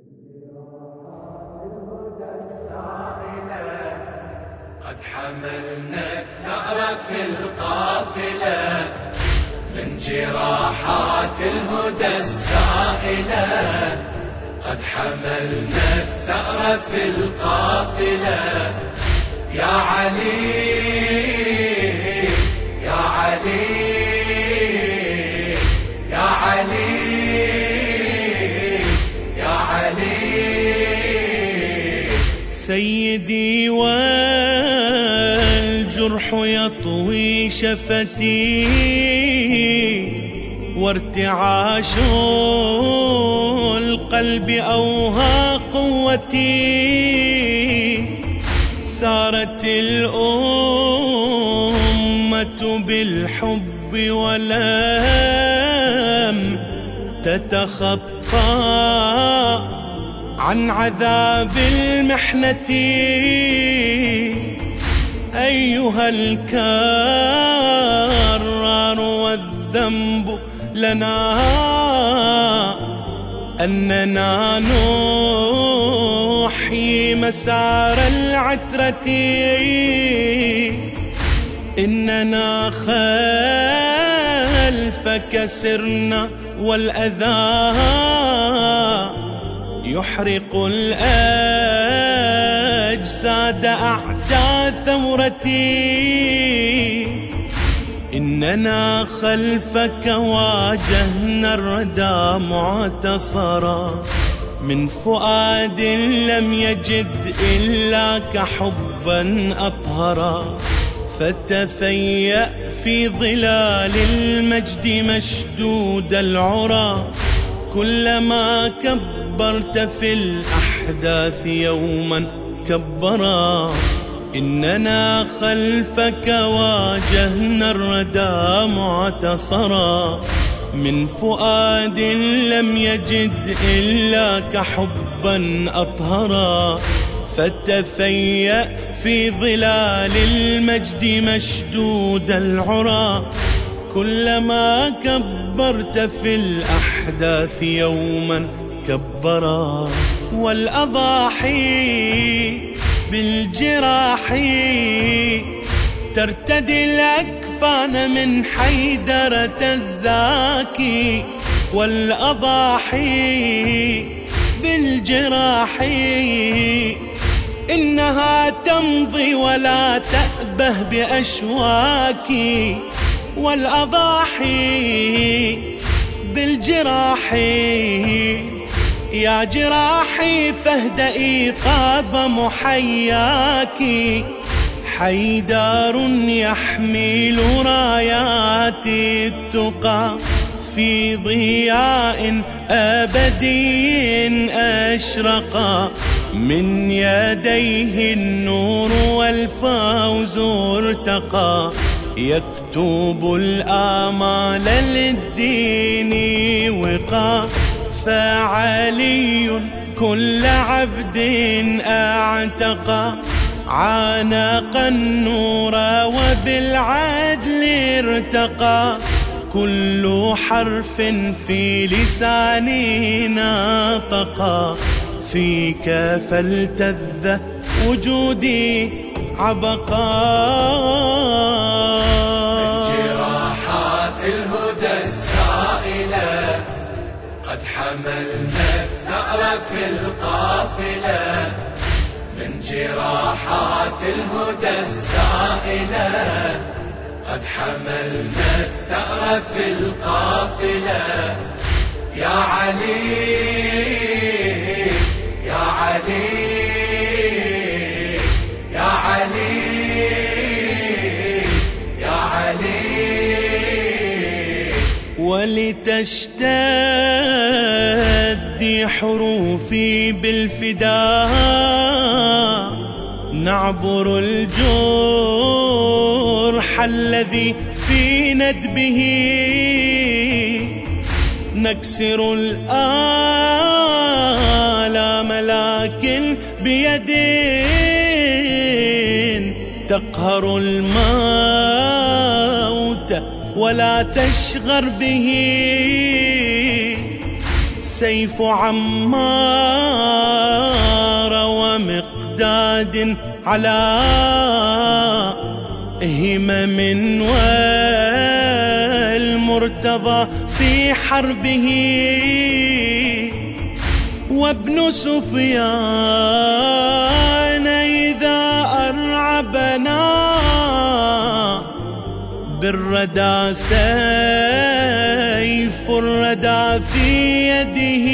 قد حملنا الثأر في القافلة من جراحات الهدى السائلة. قد حملنا الثأر في القافلة يا علي يا علي يا علي يا علي. سيدي والجرح يطوي شفتي وارتعاش القلب أوهى قوتي. سارت الأمة بالحب ولم تتخطى عن عذاب المحنة. أيها الكرار والذنب لنا أننا نحيي مسار العترة. إننا خلفك سرنا والأذى يحرق الأجساد أعدى ثورتي. إننا خلفك واجهنا الردى معتصرا من فؤاد لم يجد إلاك حبا أطهرا. فتفيأ في ظلال المجد مشدود العرى كلما كبرت في الأحداث يوما كبرا. إننا خلفك واجهنا الردى معتصرا من فؤاد لم يجد إلاك حبا أطهرا. فتفيأ في ظلال المجد مشدود العرى كلما كبرت في الأحداث يوما كبرا. والأضاحي بالجراح ترتدي الأكفان من حيدرة الزاكي. والأضاحي بالجراح إنها تمضي ولا تأبه بأشواكي. والأضاحي بالجراح يا جراحي فاهدئي طاب محياكِ. حيدار يحمل رايات التقى في ضياء أبدي أشرقا. من يديه النور والفوز ارتقى. يكتب الآمال للدين وقا. فعلي كل عبد اعتقى. عانق النور وبالعدل ارتقى. كل حرف في لساني ناطقا. فيك فلتذ وجودي عبقا. من جراحات الهدى السائلة قد حملنا الثأر في القافلة. من جراحات الهدى السائلة قد حملنا الثأر في القافلة. يا علي يا علي يا علي يا علي. ولتشتد حروفي بالفداء. نعبر الجرح الذي في ندبه. نكسر الآلام لكن بيد تقهر الموت ولا تشغر به. سيف عمار ومقداد على همم والمرتضى في حربه، وابن سفيان إذا أرعبنا بالردى سيف الردى في يده.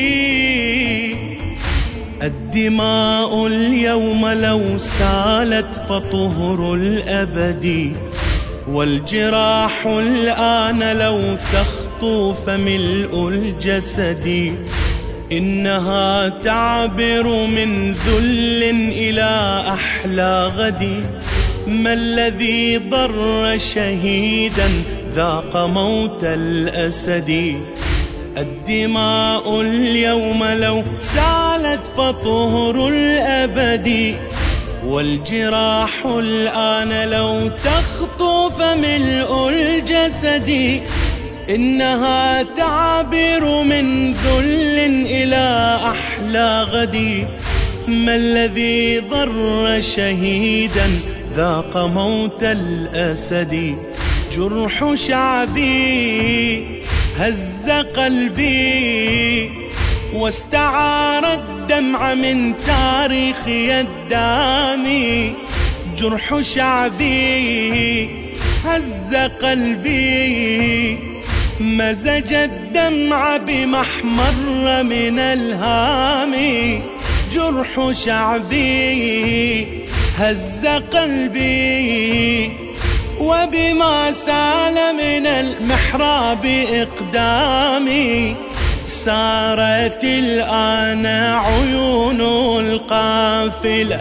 الدماء اليوم لو سالت فطهر الأبد، والجراح الآن لو تخطو فملء الجسد. إنها تعبر من ذل إلى أحلى غد. ما الذي ضر شهيدا ذاق موت الأسد؟ الدماء اليوم لو سالت فطهر الأبد، والجراح الآن لو تخطو فملء الجسد. إنها تعبر من ذل إلى أحلى غد. ما الذي ضر شهيدا ذاق موت الأسد؟ جرح شعبي هز قلبي، واستعار الدمع من تاريخي الدامي. جرح شعبي هز قلبي، مزج الدمع بمحمر من الهام. جرح شعبي هز قلبي، وبما سال من المحراب إقدامي. سارت الآن عيون القافلة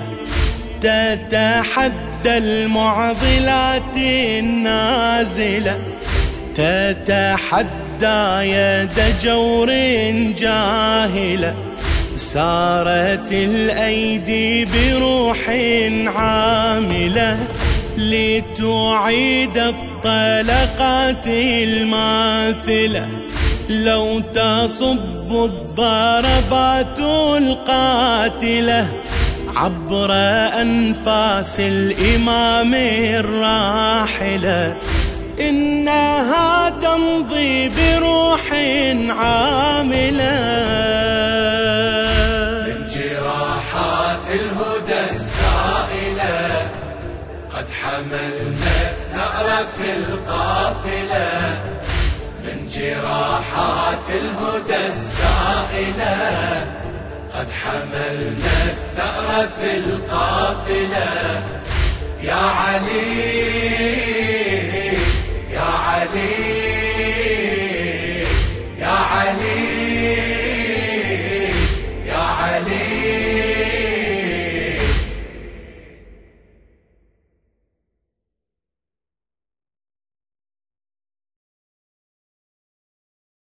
تتحدى المعضلات النازلة، تتحدى يد جور جاهلة. سارت الأيدي بروح عاملة لتعيد الطلقات الماثلة. لو تصب الضربات القاتلة عبر أنفاس الإمام الراحلة، إنها تمضي بروح عاملة. من جراحات الهدى السائلة قد حملنا الثأر في القافلة. من جراحات الهدى السائلة قد حملنا الثأر في القافلة. يا علي